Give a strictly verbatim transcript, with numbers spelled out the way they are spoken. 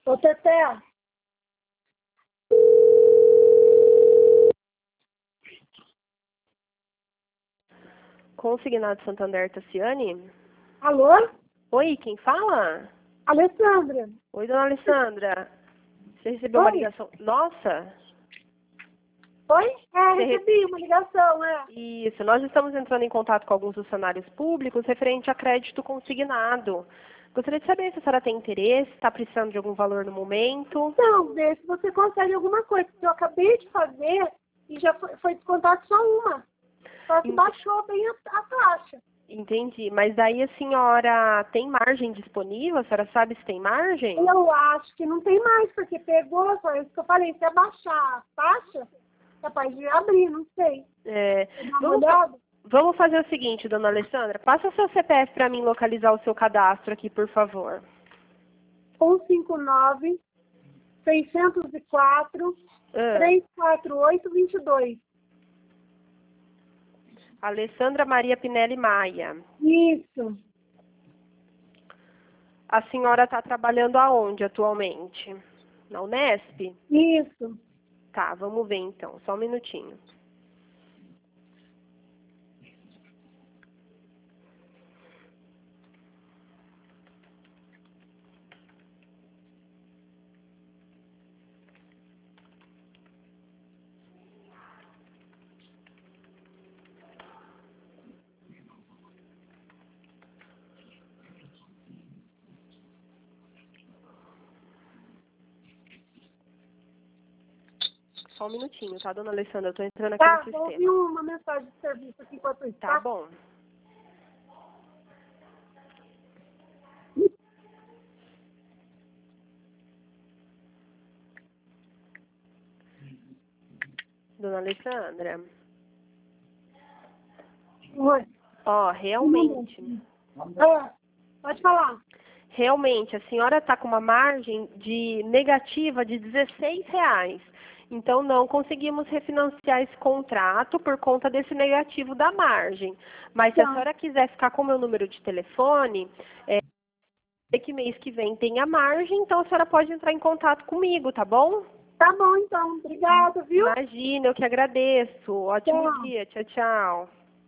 Ô, Teté. Consignado Santander, Tassiane? Alô? Oi, quem fala? Alessandra. Oi, dona Alessandra. Você recebeu Oi. uma ligação? Nossa! Oi? É, Você re- recebi uma ligação, é. Isso, nós estamos entrando em contato com alguns funcionários públicos referente a crédito consignado. Gostaria de saber se a senhora tem interesse, está precisando de algum valor no momento. Então, vê se você consegue alguma coisa, porque eu acabei de fazer e já foi, foi descontado só uma. Só que Ent- baixou bem a, a taxa. Entendi, mas daí a senhora tem margem disponível? A senhora sabe se tem margem? Eu acho que não tem mais, porque pegou, só isso que eu falei, se abaixar a taxa, capaz de abrir, não sei. É, Você dá uma vamos, fa- olhada? vamos fazer o seguinte, dona Alessandra. Passa o seu C P F para mim localizar o seu cadastro aqui, por favor. um cinco nove, seis zero quatro, Ah, três quatro oito, dois dois. Alessandra Maria Pinelli Maia. Isso, A senhora está trabalhando aonde atualmente? Na Unesp? isso. Tá, vamos ver então. Só um minutinho. Só um minutinho, tá, dona Alessandra? Eu tô entrando aqui Tá, no vou ouvir sistema. uma mensagem de serviço aqui enquanto isso, Tá tá? bom. Dona Alessandra, Oi. ó, realmente, É, pode falar. realmente, a senhora está com uma margem de negativa de dezesseis reais. Então, não conseguimos refinanciar esse contrato por conta desse negativo da margem. Mas se a Tá. senhora quiser ficar com o meu número de telefone, é que mês que vem tem a margem, então a senhora pode entrar em contato comigo, tá bom? Tá bom, então. Obrigada, viu? Imagina, eu que agradeço. Ótimo Tchau. dia. Tchau, tchau.